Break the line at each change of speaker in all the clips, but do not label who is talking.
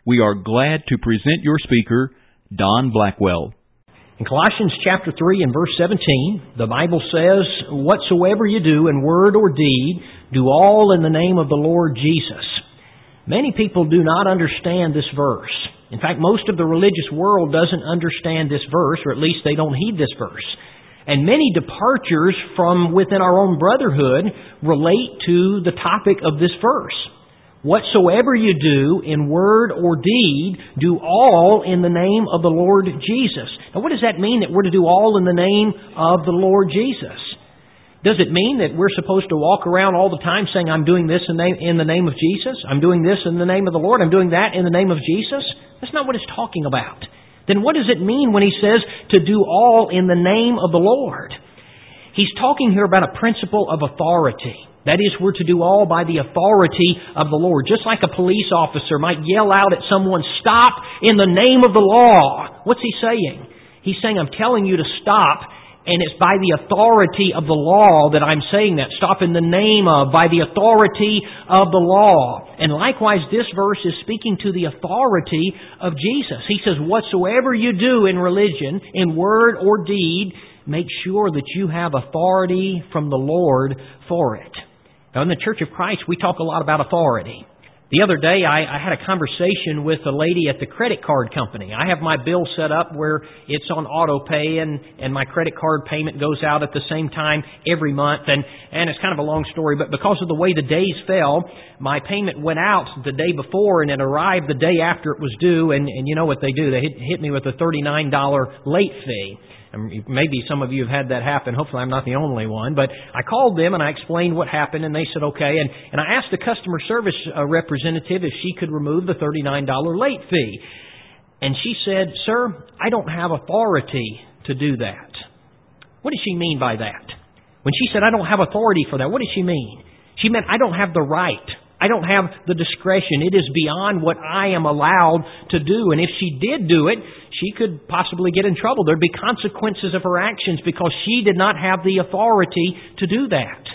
We are glad to present your speaker, Don Blackwell.
In Colossians chapter 3 and verse 17, the Bible says, "Whatsoever you do in word or deed, do all in the name of the Lord Jesus." Many people do not understand this verse. In fact, most of the religious world doesn't understand this verse, or at least they don't heed this verse. And many departures from within our own brotherhood relate to the topic of this verse. Whatsoever you do in word or deed, do all in the name of the Lord Jesus. Now, what does that mean, that we're to do all in the name of the Lord Jesus? Does it mean that we're supposed to walk around all the time saying, "I'm doing this in the name of Jesus. I'm doing this in the name of the Lord. I'm doing that in the name of Jesus"? That's not what it's talking about. Then what does it mean when he says to do all in the name of the Lord? He's talking here about a principle of authority. That is, we're to do all by the authority of the Lord. Just like a police officer might yell out at someone, "Stop in the name of the law." What's he saying? He's saying, "I'm telling you to stop, and it's by the authority of the law that I'm saying that. Stop in the name of, by the authority of the law." And likewise, this verse is speaking to the authority of Jesus. He says, whatsoever you do in religion, in word or deed, make sure that you have authority from the Lord for it. Now, in the Church of Christ, we talk a lot about authority. The other day, I had a conversation with a lady at the credit card company. I have my bill set up where it's on auto pay, and my credit card payment goes out at the same time every month. And it's kind of a long story, but because of the way the days fell, my payment went out the day before, and it arrived the day after it was due. And you know what they do. They hit me with a $39 late fee. Maybe some of you have had that happen. Hopefully I'm not the only one. But I called them and I explained what happened, and they said okay. And I asked the customer service representative if she could remove the $39 late fee. And she said, "Sir, I don't have authority to do that." What does she mean by that? When she said, "I don't have authority for that," what does she mean? She meant, I don't have the right. I don't have the discretion. It is beyond what I am allowed to do. And if she did do it, she could possibly get in trouble. There'd be consequences of her actions because she did not have the authority to do that.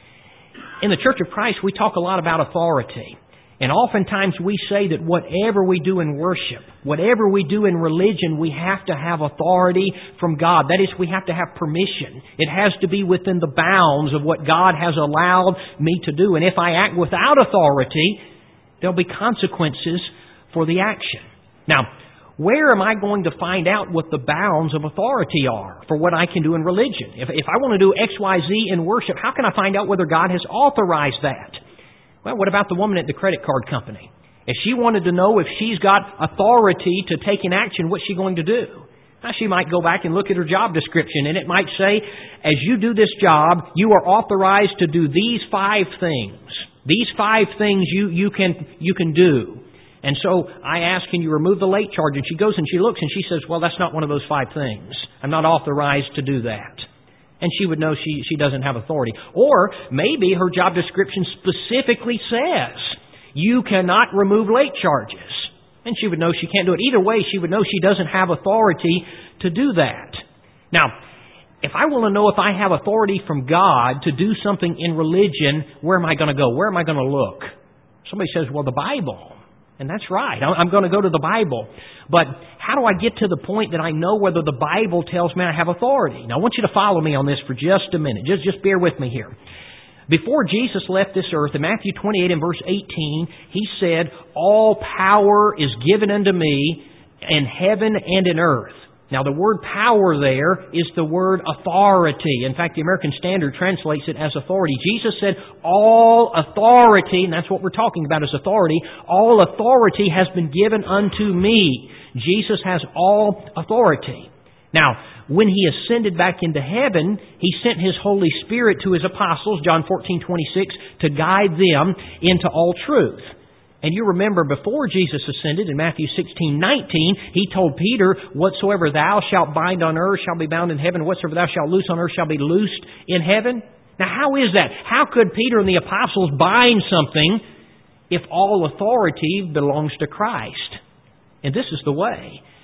In the Church of Christ, we talk a lot about authority. And oftentimes we say that whatever we do in worship, whatever we do in religion, we have to have authority from God. That is, we have to have permission. It has to be within the bounds of what God has allowed me to do. And if I act without authority, there'll be consequences for the action. Now, where am I going to find out what the bounds of authority are for what I can do in religion? If I want to do X, Y, Z in worship, how can I find out whether God has authorized that? Well, what about the woman at the credit card company? If she wanted to know if she's got authority to take an action, what's she going to do? Now, she might go back and look at her job description, and it might say, as you do this job, you are authorized to do these 5 things. These 5 things you can do. And so I ask, can you remove the late charge? And she goes and she looks and she says, well, that's not one of those 5 things. I'm not authorized to do that. And she would know she doesn't have authority. Or maybe her job description specifically says, you cannot remove late charges. And she would know she can't do it. Either way, she would know she doesn't have authority to do that. Now, if I want to know if I have authority from God to do something in religion, where am I going to go? Where am I going to look? Somebody says, well, the Bible. And that's right. I'm going to go to the Bible. But how do I get to the point that I know whether the Bible tells me I have authority? Now, I want you to follow me on this for just a minute. Just bear with me here. Before Jesus left this earth, in Matthew 28 and verse 18, He said, all power is given unto me in heaven and in earth. Now, the word power there is the word authority. In fact, the American Standard translates it as authority. Jesus said, all authority, and that's what we're talking about is authority, all authority has been given unto me. Jesus has all authority. Now, when He ascended back into heaven, He sent His Holy Spirit to His apostles, John 14:26, to guide them into all truth. And you remember before Jesus ascended in Matthew 16:19, He told Peter, whatsoever thou shalt bind on earth shall be bound in heaven, whatsoever thou shalt loose on earth shall be loosed in heaven. Now how is that? How could Peter and the apostles bind something if all authority belongs to Christ? And this is the way.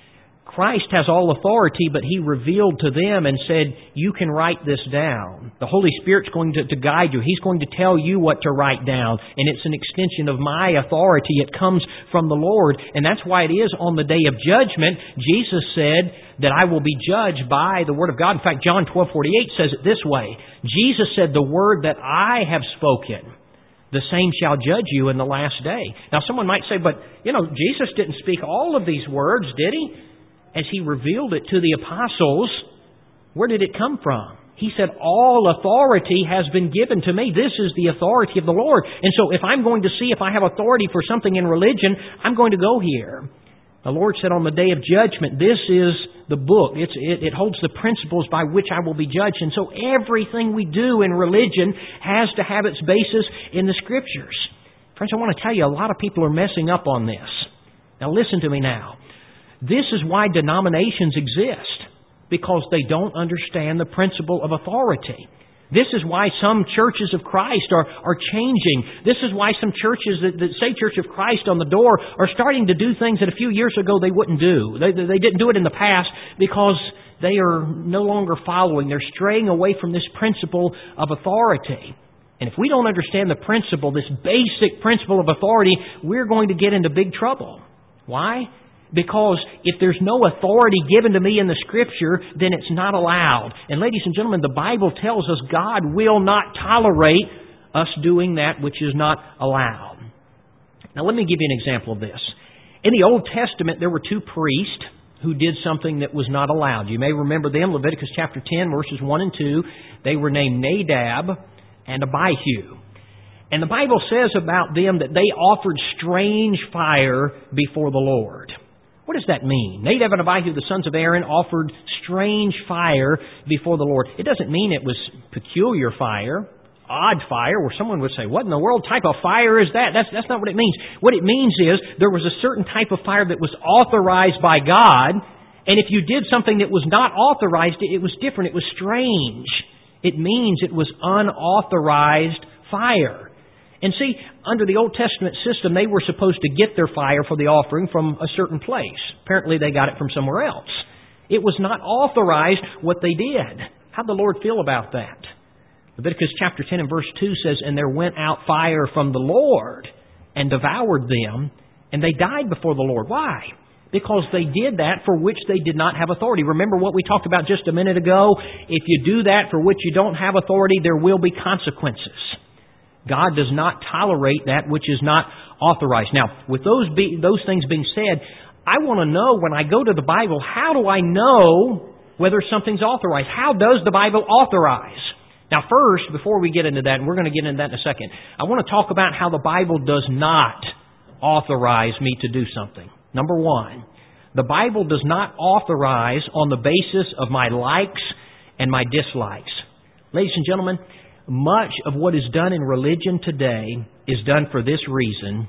Christ has all authority, but He revealed to them and said, you can write this down. The Holy Spirit's going to guide you. He's going to tell you what to write down. And it's an extension of my authority. It comes from the Lord. And that's why it is on the day of judgment, Jesus said that I will be judged by the Word of God. In fact, John 12:48 says it this way. Jesus said, the word that I have spoken, the same shall judge you in the last day. Now someone might say, but Jesus didn't speak all of these words, did He? As He revealed it to the apostles, where did it come from? He said, all authority has been given to me. This is the authority of the Lord. And so if I'm going to see if I have authority for something in religion, I'm going to go here. The Lord said on the day of judgment, this is the book. It holds the principles by which I will be judged. And so everything we do in religion has to have its basis in the Scriptures. Friends, I want to tell you, a lot of people are messing up on this. Now listen to me now. This is why denominations exist, because they don't understand the principle of authority. This is why some churches of Christ are changing. This is why some churches that say Church of Christ on the door are starting to do things that a few years ago they wouldn't do. They didn't do it in the past because they are no longer following. They're straying away from this principle of authority. And if we don't understand the principle, this basic principle of authority, we're going to get into big trouble. Why? Because if there's no authority given to me in the Scripture, then it's not allowed. And ladies and gentlemen, the Bible tells us God will not tolerate us doing that which is not allowed. Now let me give you an example of this. In the Old Testament, there were two priests who did something that was not allowed. You may remember them, Leviticus chapter 10, verses 1 and 2. They were named Nadab and Abihu. And the Bible says about them that they offered strange fire before the Lord. What does that mean? Nadab and Abihu, the sons of Aaron, offered strange fire before the Lord. It doesn't mean it was peculiar fire, odd fire, where someone would say, what in the world type of fire is that? That's not what it means. What it means is there was a certain type of fire that was authorized by God, and if you did something that was not authorized, it was different. It was strange. It means it was unauthorized fire. And see, under the Old Testament system, they were supposed to get their fire for the offering from a certain place. Apparently, they got it from somewhere else. It was not authorized what they did. How'd the Lord feel about that? Leviticus chapter 10 and verse 2 says, and there went out fire from the Lord and devoured them, and they died before the Lord. Why? Because they did that for which they did not have authority. Remember what we talked about just a minute ago? If you do that for which you don't have authority, there will be consequences. God does not tolerate that which is not authorized. Now, with those things being said, I want to know when I go to the Bible, how do I know whether something's authorized? How does the Bible authorize? Now, first, before we get into that, and we're going to get into that in a second, I want to talk about how the Bible does not authorize me to do something. Number one, the Bible does not authorize on the basis of my likes and my dislikes. Ladies and gentlemen, much of what is done in religion today is done for this reason: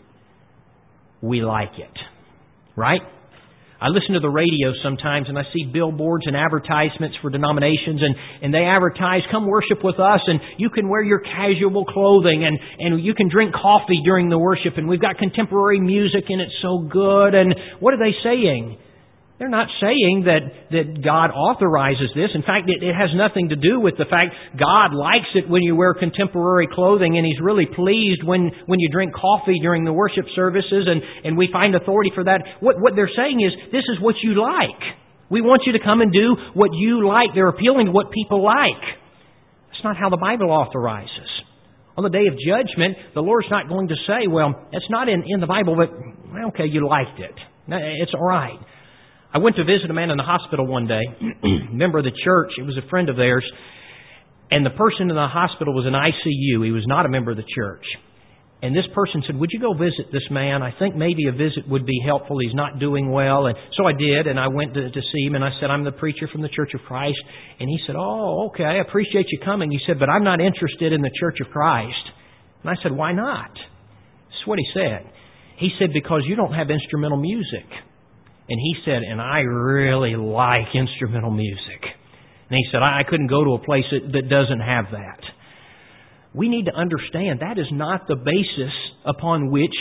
we like it. Right? I listen to the radio sometimes and I see billboards and advertisements for denominations, and they advertise, come worship with us, and you can wear your casual clothing, and you can drink coffee during the worship, and we've got contemporary music and it's so good. And what are they saying? They're not saying that God authorizes this. In fact, it has nothing to do with the fact God likes it when you wear contemporary clothing, and He's really pleased when you drink coffee during the worship services, and we find authority for that. What they're saying is, this is what you like. We want you to come and do what you like. They're appealing to what people like. That's not how the Bible authorizes. On the day of judgment, the Lord's not going to say, well, it's not in the Bible, but okay, you liked it. It's all right. I went to visit a man in the hospital one day, member of the church. It was a friend of theirs. And the person in the hospital was in ICU. He was not a member of the church. And this person said, would you go visit this man? I think maybe a visit would be helpful. He's not doing well. And so I did, and I went to see him, and I said, I'm the preacher from the Church of Christ. And he said, oh, okay, I appreciate you coming. He said, but I'm not interested in the Church of Christ. And I said, why not? This is what he said. He said, because you don't have instrumental music. And he said, and I really like instrumental music. And he said, I couldn't go to a place that doesn't have that. We need to understand that is not the basis upon which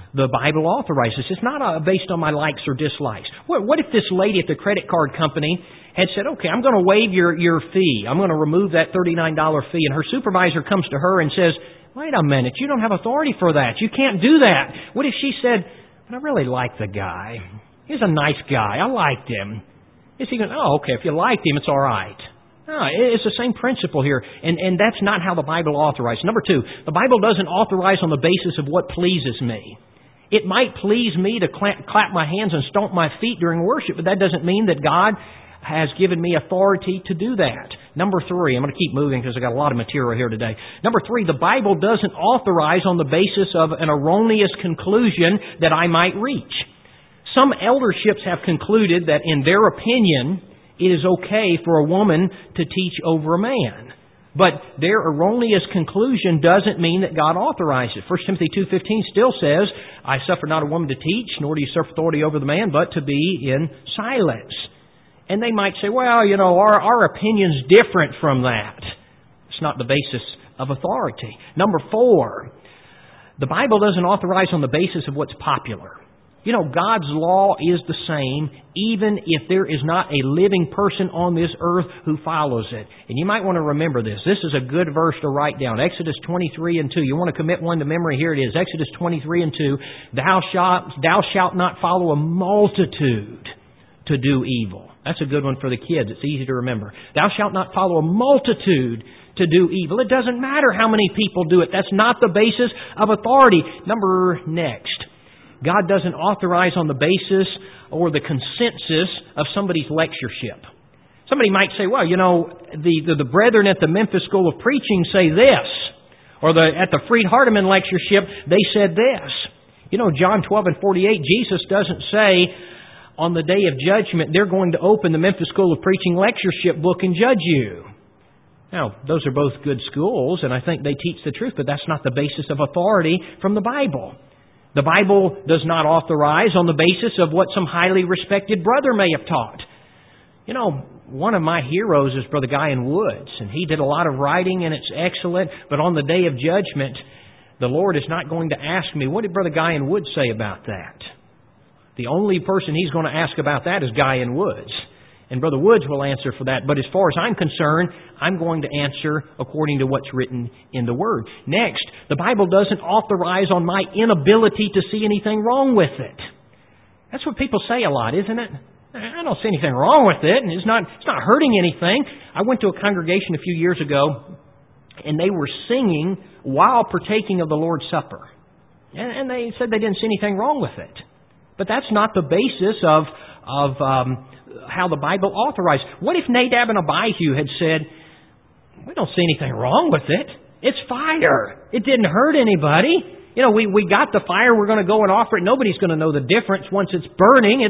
the Bible authorizes. It's not based on my likes or dislikes. What if this lady at the credit card company had said, okay, I'm going to waive your fee. I'm going to remove that $39 fee. And her supervisor comes to her and says, wait a minute, you don't have authority for that. You can't do that. What if she said, I really like the guy. He's a nice guy. I liked him. Is he going, oh, okay, if you liked him, it's all right. No, it's the same principle here, and that's not how the Bible authorizes. Number two, the Bible doesn't authorize on the basis of what pleases me. It might please me to clap my hands and stomp my feet during worship, but that doesn't mean that God has given me authority to do that. Number three, I'm going to keep moving because I've got a lot of material here today. Number three, the Bible doesn't authorize on the basis of an erroneous conclusion that I might reach. Some elderships have concluded that in their opinion, it is okay for a woman to teach over a man. But their erroneous conclusion doesn't mean that God authorized it. 1 Timothy 2:15 still says, I suffer not a woman to teach, nor do you suffer authority over the man, but to be in silence. And they might say, well, our opinion's different from that. It's not the basis of authority. Number four, the Bible doesn't authorize on the basis of what's popular. God's law is the same even if there is not a living person on this earth who follows it. And you might want to remember this. This is a good verse to write down. Exodus 23:2. You want to commit one to memory? Here it is. Exodus 23:2. Thou shalt not follow a multitude to do evil. That's a good one for the kids. It's easy to remember. Thou shalt not follow a multitude to do evil. It doesn't matter how many people do it. That's not the basis of authority. Next. God doesn't authorize on the basis or the consensus of somebody's lectureship. Somebody might say, well, the brethren at the Memphis School of Preaching say this. Or at the Freed Hardeman lectureship, they said this. John 12:48, Jesus doesn't say on the day of judgment, they're going to open the Memphis School of Preaching lectureship book and judge you. Now, those are both good schools, and I think they teach the truth, but that's not the basis of authority from the Bible. The Bible does not authorize on the basis of what some highly respected brother may have taught. One of my heroes is Brother Guy in Woods, and he did a lot of writing, and it's excellent, but on the day of judgment, the Lord is not going to ask me, what did Brother Guy in Woods say about that? The only person He's going to ask about that is Guy in Woods. And Brother Woods will answer for that. But as far as I'm concerned, I'm going to answer according to what's written in the Word. Next, the Bible doesn't authorize on my inability to see anything wrong with it. That's what people say a lot, isn't it? I don't see anything wrong with it, and it's not hurting anything. I went to a congregation a few years ago, and they were singing while partaking of the Lord's Supper. And they said they didn't see anything wrong with it. But that's not the basis of how the Bible authorized. What if Nadab and Abihu had said, we don't see anything wrong with it. It's fire. It didn't hurt anybody. We got the fire. We're going to go and offer it. Nobody's going to know the difference once it's burning.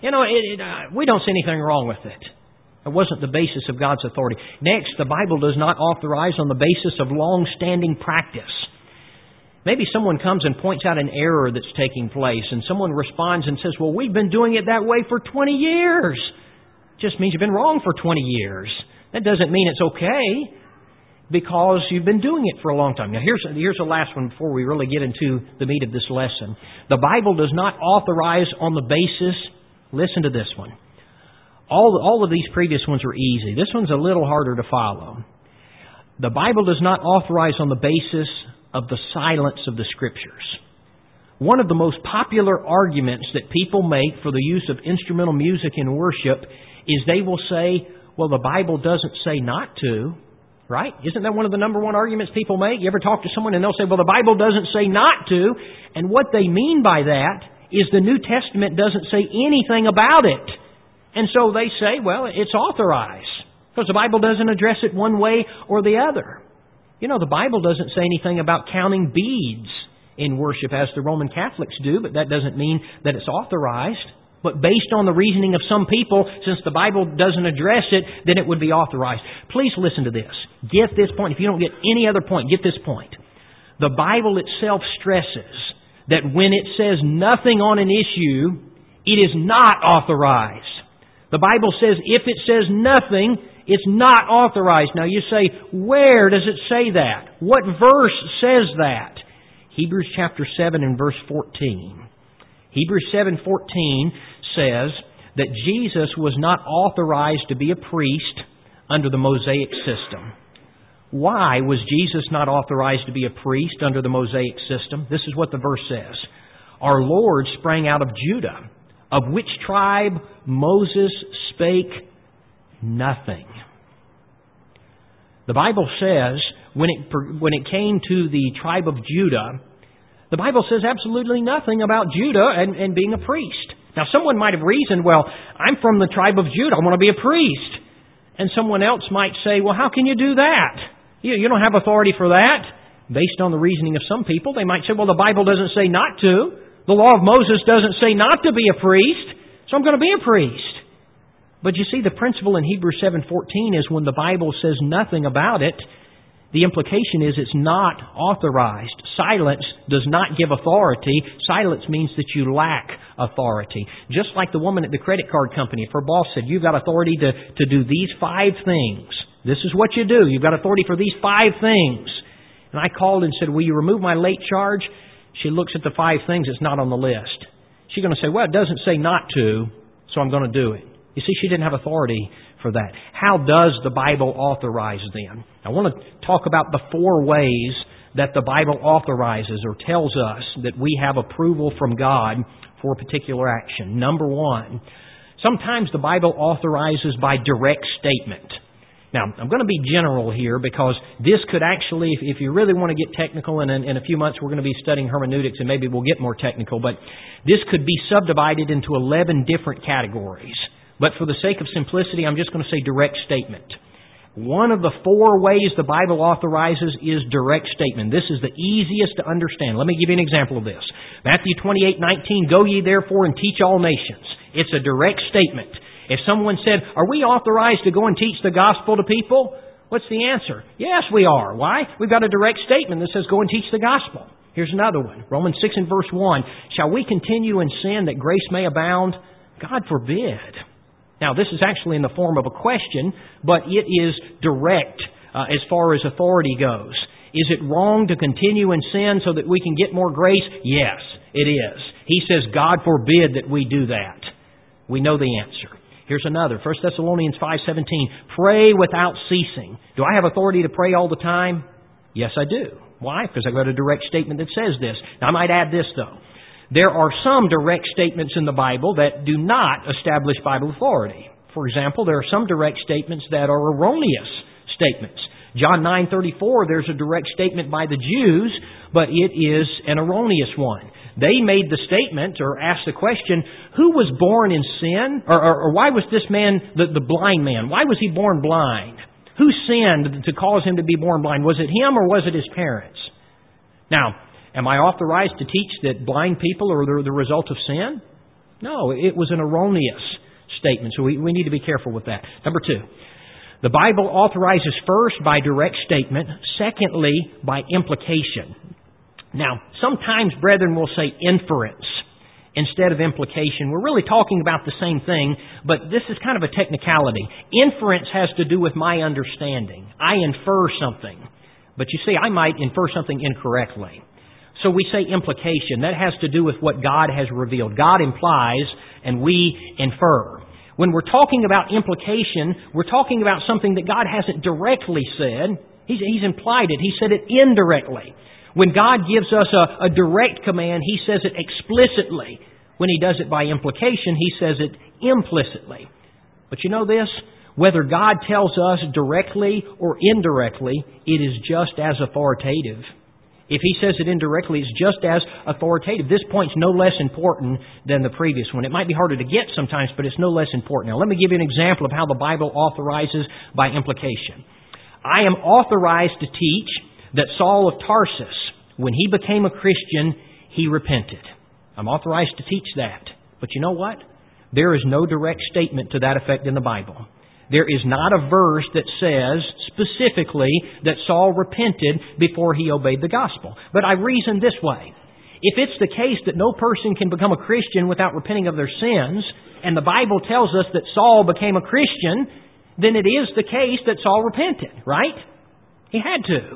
We don't see anything wrong with it. It wasn't the basis of God's authority. Next, the Bible does not authorize on the basis of long-standing practice. Maybe someone comes and points out an error that's taking place, and someone responds and says, well, we've been doing it that way for 20 years. It just means you've been wrong for 20 years. That doesn't mean it's okay, because you've been doing it for a long time. Now, here's the last one before we really get into the meat of this lesson. The Bible does not authorize on the basis, listen to this one. All of these previous ones were easy. This one's a little harder to follow. The Bible does not authorize on the basis of the silence of the Scriptures. One of the most popular arguments that people make for the use of instrumental music in worship is they will say, well, the Bible doesn't say not to, right? Isn't that one of the number one arguments people make? You ever talk to someone and they'll say, well, the Bible doesn't say not to, and what they mean by that is the New Testament doesn't say anything about it. And so they say, well, it's authorized, because the Bible doesn't address it one way or the other. The Bible doesn't say anything about counting beads in worship as the Roman Catholics do, but that doesn't mean that it's authorized. But based on the reasoning of some people, since the Bible doesn't address it, then it would be authorized. Please listen to this. Get this point. If you don't get any other point, get this point. The Bible itself stresses that when it says nothing on an issue, it is not authorized. The Bible says if it says nothing, it's not authorized. Now you say, where does it say that? What verse says that? Hebrews chapter 7 and verse 14. Hebrews 7:14 says that Jesus was not authorized to be a priest under the Mosaic system. Why was Jesus not authorized to be a priest under the Mosaic system? This is what the verse says. Our Lord sprang out of Judah, of which tribe Moses spake nothing. The Bible says, when it came to the tribe of Judah, the Bible says absolutely nothing about Judah and being a priest. Now, someone might have reasoned, well, I'm from the tribe of Judah, I want to be a priest. And someone else might say, well, how can you do that? You don't have authority for that. Based on the reasoning of some people, they might say, well, the Bible doesn't say not to. The law of Moses doesn't say not to be a priest, so I'm going to be a priest. But you see, the principle in Hebrews 7:14 is when the Bible says nothing about it, the implication is it's not authorized. Silence does not give authority. Silence means that you lack authority. Just like the woman at the credit card company, if her boss said, you've got authority to do these 5 things. This is what you do. You've got authority for these 5 things. And I called and said, will you remove my late charge? She looks at the 5 things that's not on the list. She's going to say, well, it doesn't say not to, so I'm going to do it. You see, she didn't have authority for that. How does the Bible authorize then? I want to talk about the 4 ways that the Bible authorizes or tells us that we have approval from God for a particular action. Number 1, sometimes the Bible authorizes by direct statement. Now, I'm going to be general here because this could actually, if you really want to get technical, and in a few months we're going to be studying hermeneutics and maybe we'll get more technical, but this could be subdivided into 11 different categories. But for the sake of simplicity, I'm just going to say direct statement. One of the 4 ways the Bible authorizes is direct statement. This is the easiest to understand. Let me give you an example of this. Matthew 28:19, go ye therefore and teach all nations. It's a direct statement. If someone said, are we authorized to go and teach the gospel to people? What's the answer? Yes, we are. Why? We've got a direct statement that says go and teach the gospel. Here's another one. Romans 6 and verse 1. Shall we continue in sin that grace may abound? God forbid. Now, this is actually in the form of a question, but it is direct as far as authority goes. Is it wrong to continue in sin so that we can get more grace? Yes, it is. He says, God forbid that we do that. We know the answer. Here's another. 1 Thessalonians 5:17. Pray without ceasing. Do I have authority to pray all the time? Yes, I do. Why? Because I've got a direct statement that says this. Now, I might add this, though. There are some direct statements in the Bible that do not establish Bible authority. For example, there are some direct statements that are erroneous statements. John 9:34, there's a direct statement by the Jews, but it is an erroneous one. They made the statement or asked the question, who was born in sin? Or why was this man, the blind man, why was he born blind? Who sinned to cause him to be born blind? Was it him or was it his parents? Now, am I authorized to teach that blind people are the result of sin? No, it was an erroneous statement, so we need to be careful with that. Number 2, the Bible authorizes first by direct statement, secondly by implication. Now, sometimes brethren will say inference instead of implication. We're really talking about the same thing, but this is kind of a technicality. Inference has to do with my understanding. I infer something. But you see, I might infer something incorrectly. So we say implication. That has to do with what God has revealed. God implies and we infer. When we're talking about implication, we're talking about something that God hasn't directly said. He's implied it. He said it indirectly. When God gives us a direct command, He says it explicitly. When He does it by implication, He says it implicitly. But you know this? Whether God tells us directly or indirectly, it is just as authoritative. If He says it indirectly, it's just as authoritative. This point's no less important than the previous one. It might be harder to get sometimes, but it's no less important. Now, let me give you an example of how the Bible authorizes by implication. I am authorized to teach that Saul of Tarsus, when he became a Christian, he repented. I'm authorized to teach that. But you know what? There is no direct statement to that effect in the Bible. There is not a verse that says specifically that Saul repented before he obeyed the gospel. But I reason this way. If it's the case that no person can become a Christian without repenting of their sins, and the Bible tells us that Saul became a Christian, then it is the case that Saul repented, right? He had to.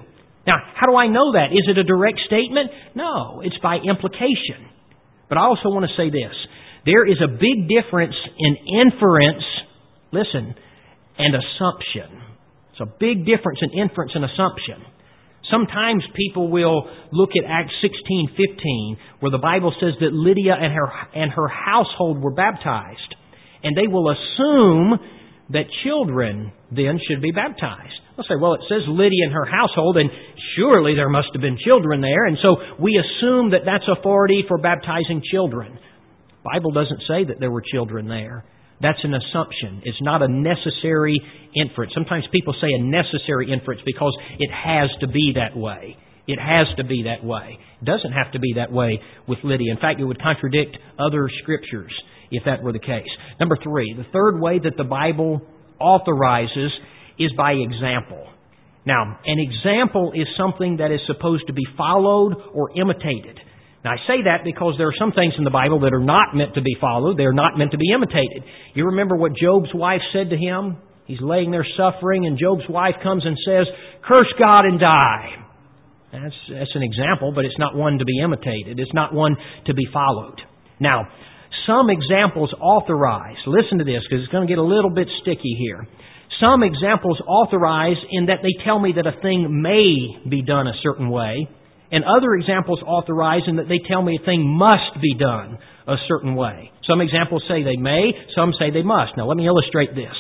Now, how do I know that? Is it a direct statement? No, it's by implication. But I also want to say this. There is a big difference in inference, listen, and assumption. It's a big difference in inference and assumption. Sometimes people will look at Acts 16:15, where the Bible says that Lydia and her household were baptized. And they will assume that children then should be baptized. They'll say, well, it says Lydia and her household, and surely there must have been children there. And so we assume that that's authority for baptizing children. The Bible doesn't say that there were children there. That's an assumption. It's not a necessary inference. Sometimes people say a necessary inference because it has to be that way. It has to be that way. It doesn't have to be that way with Lydia. In fact, it would contradict other Scriptures if that were the case. Number 3, the third way that the Bible authorizes is by example. Now, an example is something that is supposed to be followed or imitated. Now, I say that because there are some things in the Bible that are not meant to be followed. They're not meant to be imitated. You remember what Job's wife said to him? He's laying there suffering, and Job's wife comes and says, "Curse God and die." That's an example, but it's not one to be imitated. It's not one to be followed. Now, some examples authorize. Listen to this, because it's going to get a little bit sticky here. Some examples authorize in that they tell me that a thing may be done a certain way, and other examples authorize in that they tell me a thing must be done a certain way. Some examples say they may, some say they must. Now, let me illustrate this.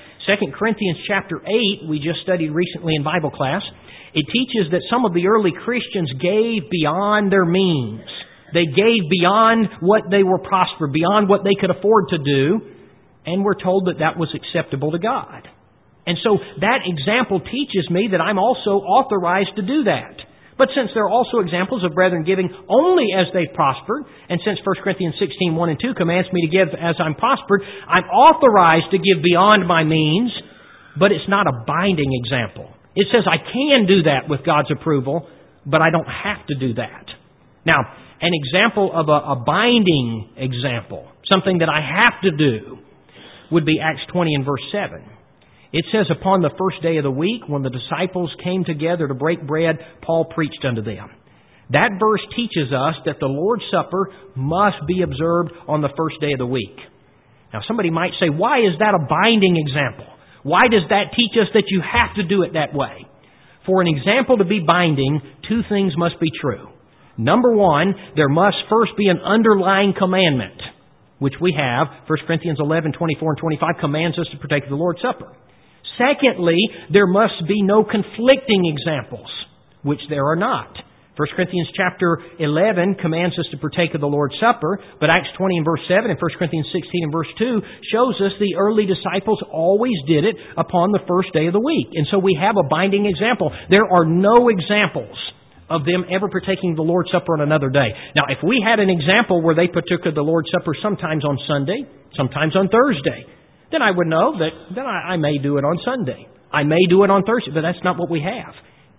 2 Corinthians chapter 8, we just studied recently in Bible class. It teaches that some of the early Christians gave beyond their means. They gave beyond what they were prospered, beyond what they could afford to do, and we're told that that was acceptable to God. And so that example teaches me that I'm also authorized to do that. But since there are also examples of brethren giving only as they've prospered, and since 1 Corinthians 16:1 and 2 commands me to give as I'm prospered, I'm authorized to give beyond my means, but it's not a binding example. It says I can do that with God's approval, but I don't have to do that. Now, an example of a binding example, something that I have to do, would be Acts 20 and verse 7. It says, upon the first day of the week, when the disciples came together to break bread, Paul preached unto them. That verse teaches us that the Lord's Supper must be observed on the first day of the week. Now, somebody might say, why is that a binding example? Why does that teach us that you have to do it that way? For an example to be binding, two things must be true. Number one, there must first be an underlying commandment, which we have. 1 Corinthians 11:24 and 25 commands us to partake of the Lord's Supper. Secondly, there must be no conflicting examples, which there are not. 1 Corinthians chapter 11 commands us to partake of the Lord's Supper, but Acts 20 and verse 7 and 1 Corinthians 16 and verse 2 shows us the early disciples always did it upon the first day of the week. And so we have a binding example. There are no examples of them ever partaking of the Lord's Supper on another day. Now, if we had an example where they partook of the Lord's Supper sometimes on Sunday, sometimes on Thursday, then I would know that I may do it on Sunday. I may do it on Thursday, but that's not what we have.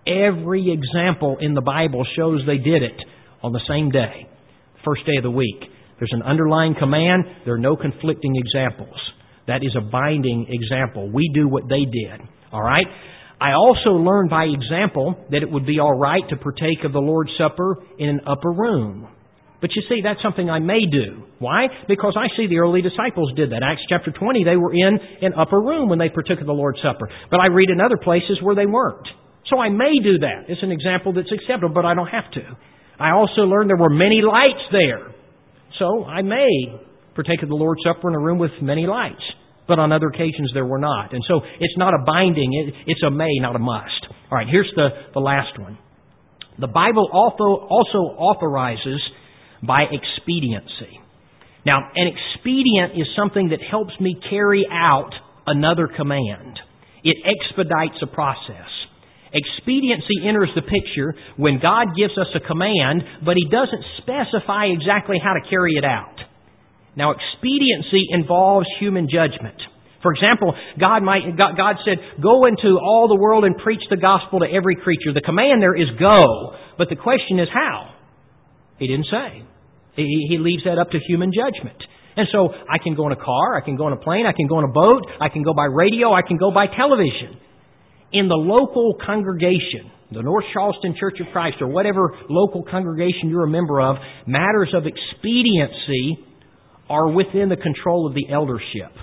Every example in the Bible shows they did it on the same day, first day of the week. There's an underlying command. There are no conflicting examples. That is a binding example. We do what they did. All right? I also learned by example that it would be all right to partake of the Lord's Supper in an upper room. But you see, that's something I may do. Why? Because I see the early disciples did that. Acts chapter 20, they were in an upper room when they partook of the Lord's Supper. But I read in other places where they weren't. So I may do that. It's an example that's acceptable, but I don't have to. I also learned there were many lights there. So I may partake of the Lord's Supper in a room with many lights. But on other occasions there were not. And so it's not a binding, it's a may, not a must. All right, here's the last one. The Bible also authorizes by expediency. Now, an expedient is something that helps me carry out another command. It expedites a process. Expediency enters the picture when God gives us a command, but He doesn't specify exactly how to carry it out. Now, expediency involves human judgment. For example, God said, go into all the world and preach the gospel to every creature. The command there is go, but the question is how? He didn't say. He leaves that up to human judgment. And so I can go in a car, I can go in a plane, I can go in a boat, I can go by radio, I can go by television. in the local congregation, the North Charleston Church of Christ, or whatever local congregation you're a member of, matters of expediency are within the control of the eldership.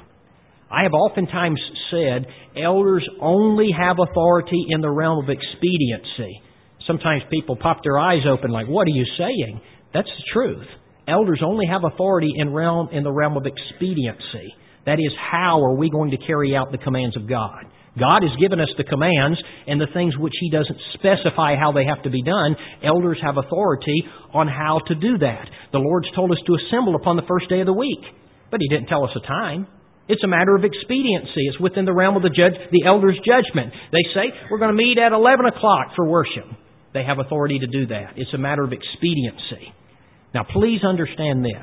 I have oftentimes said elders only have authority in the realm of expediency. Sometimes people pop their eyes open like, what are you saying? That's the truth. Elders only have authority in the realm of expediency. That is, how are we going to carry out the commands of God? God has given us the commands and the things which He doesn't specify how they have to be done. Elders have authority on how to do that. The Lord's told us to assemble upon the first day of the week, but He didn't tell us a time. It's a matter of expediency. It's within the realm of the elder's judgment. They say, we're going to meet at 11 o'clock for worship. They have authority to do that. It's a matter of expediency. Now, please understand this.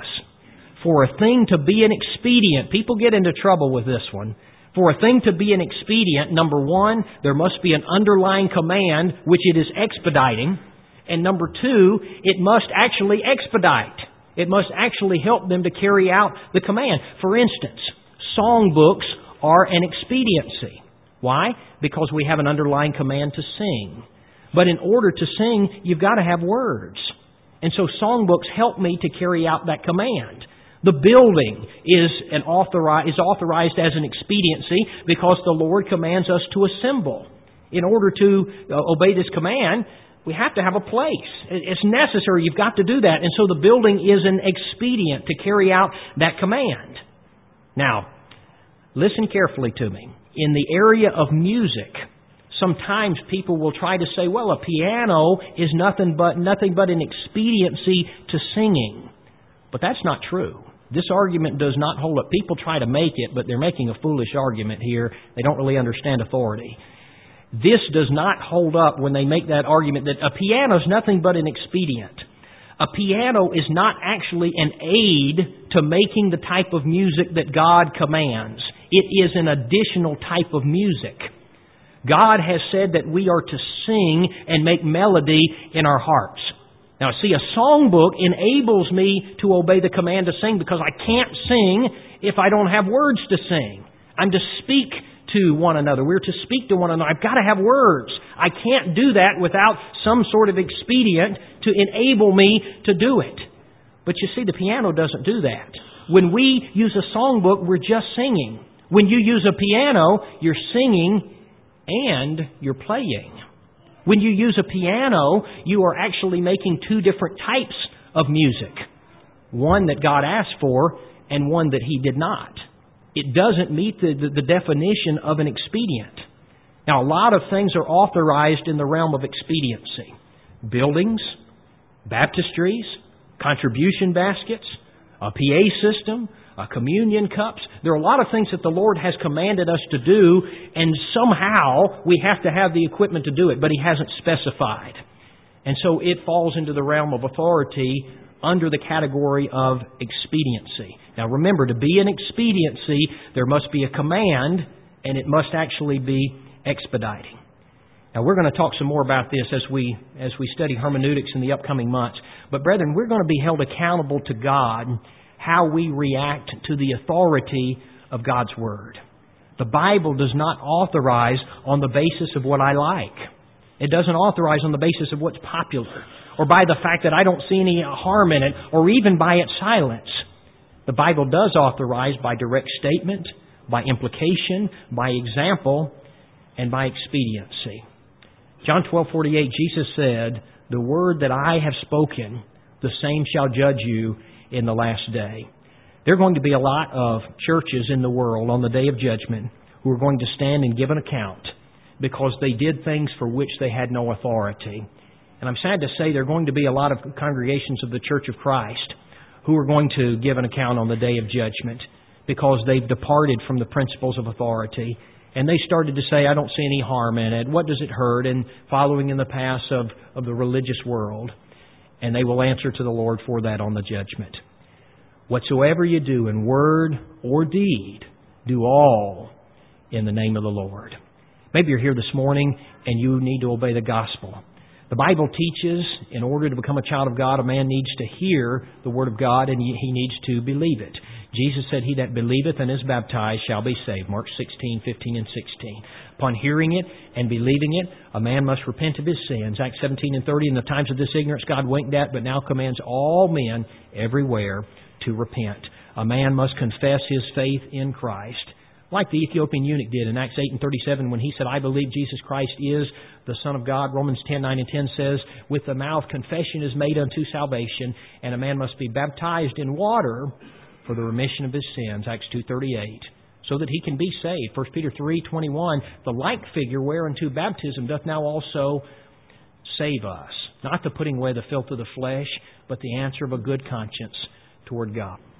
For a thing to be an expedient, people get into trouble with this one. For a thing to be an expedient, number one, there must be an underlying command which it is expediting. And number two, it must actually expedite. It must actually help them to carry out the command. For instance, songbooks are an expediency. Why? Because we have an underlying command to sing. But in order to sing, you've got to have words. And so songbooks help me to carry out that command. The building is authorized as an expediency because the Lord commands us to assemble. In order to obey this command, we have to have a place. It's necessary. You've got to do that. And so the building is an expedient to carry out that command. Now, listen carefully to me. In the area of music, sometimes people will try to say, well, a piano is nothing but an expediency to singing. But that's not true. This argument does not hold up. People try to make it, but they're making a foolish argument here. They don't really understand authority. This does not hold up when they make that argument that a piano is nothing but an expedient. A piano is not actually an aid to making the type of music that God commands. It is an additional type of music. God has said that we are to sing and make melody in our hearts. Now, see, a songbook enables me to obey the command to sing because I can't sing if I don't have words to sing. I'm to speak to one another. We're to speak to one another. I've got to have words. I can't do that without some sort of expedient to enable me to do it. But you see, the piano doesn't do that. When we use a songbook, we're just singing. When you use a piano, you're singing and you're playing. When you use a piano, you are actually making two different types of music. One that God asked for and one that He did not. It doesn't meet the definition of an expedient. Now, a lot of things are authorized in the realm of expediency. Buildings, baptistries, contribution baskets, a PA system, communion cups. There are a lot of things that the Lord has commanded us to do, and somehow we have to have the equipment to do it, but He hasn't specified. And so it falls into the realm of authority under the category of expediency. Now remember, to be an expediency, there must be a command, and it must actually be expediting. Now we're going to talk some more about this as we study hermeneutics in the upcoming months. But brethren, we're going to be held accountable to God how we react to the authority of God's Word. The Bible does not authorize on the basis of what I like. It doesn't authorize on the basis of what's popular, or by the fact that I don't see any harm in it, or even by its silence. The Bible does authorize by direct statement, by implication, by example, and by expediency. John 12:48, Jesus said, "The word that I have spoken, the same shall judge you in the last day." There are going to be a lot of churches in the world on the day of judgment who are going to stand and give an account because they did things for which they had no authority. And I'm sad to say there are going to be a lot of congregations of the Church of Christ who are going to give an account on the day of judgment because they've departed from the principles of authority. And they started to say, I don't see any harm in it. What does it hurt? And following in the paths of the religious world. And they will answer to the Lord for that on the judgment. Whatsoever you do in word or deed, do all in the name of the Lord. Maybe you're here this morning and you need to obey the gospel. The Bible teaches in order to become a child of God, a man needs to hear the Word of God and he needs to believe it. Jesus said, "He that believeth and is baptized shall be saved." Mark 16, 15, and 16. Upon hearing it and believing it, a man must repent of his sins. Acts 17 and 30, in the times of this ignorance God winked at, but now commands all men everywhere to repent. A man must confess his faith in Christ, like the Ethiopian eunuch did in Acts 8 and 37 when he said, "I believe Jesus Christ is the Son of God." Romans 10, 9 and 10 says, "With the mouth confession is made unto salvation," and a man must be baptized in water for the remission of his sins, Acts 2:38, so that he can be saved. 1 Peter 3:21, "The like figure whereunto baptism doth now also save us, not the putting away the filth of the flesh, but the answer of a good conscience toward God."